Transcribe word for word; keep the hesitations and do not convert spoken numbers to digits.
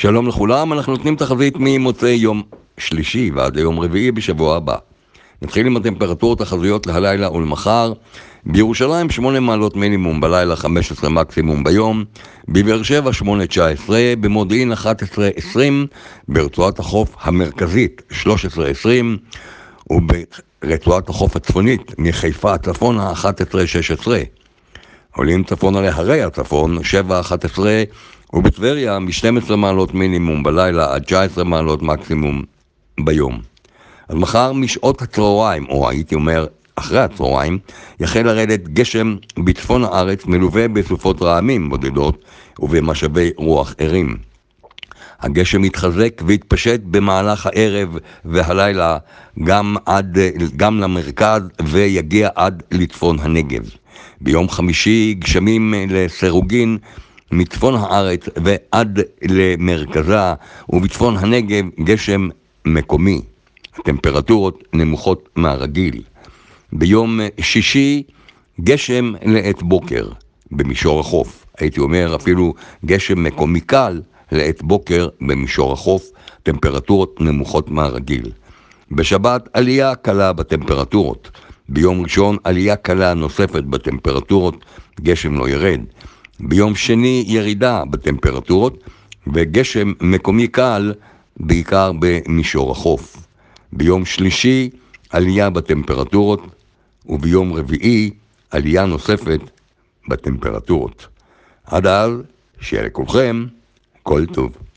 שלום לכולם, אנחנו נותנים תחזית ממוצאי יום שלישי ועד ליום רביעי בשבוע הבא. נתחיל עם הטמפרטורות החזויות להלילה ולמחר. בירושלים שמונה מעלות מינימום בלילה, חמש עשרה מקסימום ביום. בבאר שבע שמונה תשע עשרה, במודיעין אחת עשרה עשרים, ברצועת החוף המרכזית שלוש עשרה עשרים, וברצועת החוף הצפונית מחיפה הצפונה אחת עשרה שש עשרה. עולים צפונה להרי הצפון שבע אחת עשרה, ובטבריה מ-שתים עשרה מעלות מינימום בלילה עד תשע עשרה מעלות מקסימום ביום. אז מחר משעות הצהריים, או הייתי אומר אחרי הצהריים, יחל לרדת גשם בצפון הארץ מלווה בסופות רעמים בודדות ובמשאבי רוח ערים. הגשם יתחזק ויתפשט במהלך הערב והלילה גם, עד, גם למרכז ויגיע עד לצפון הנגב. ביום חמישי גשמים לסירוגין מצפון הארץ ועד למרכזה, ובצפון הנגב גשם מקומי. הטמפרטורות נמוכות מהרגיל. ביום שישי גשם לעת בוקר במישור החוף. הייתי אומר אפילו גשם מקומי קל לעת בוקר במישור החוף. טמפרטורות נמוכות מהרגיל. בשבת עלייה קלה בטמפרטורות. ביום ראשון עלייה קלה נוספת בטמפרטורות, גשם לא ירד. ביום שני ירידה בטמפרטורות וגשם מקומי קל בעיקר במישור החוף. ביום שלישי עלייה בטמפרטורות, וביום רביעי עלייה נוספת בטמפרטורות. עד אז, שיהיה לכולכם כל טוב.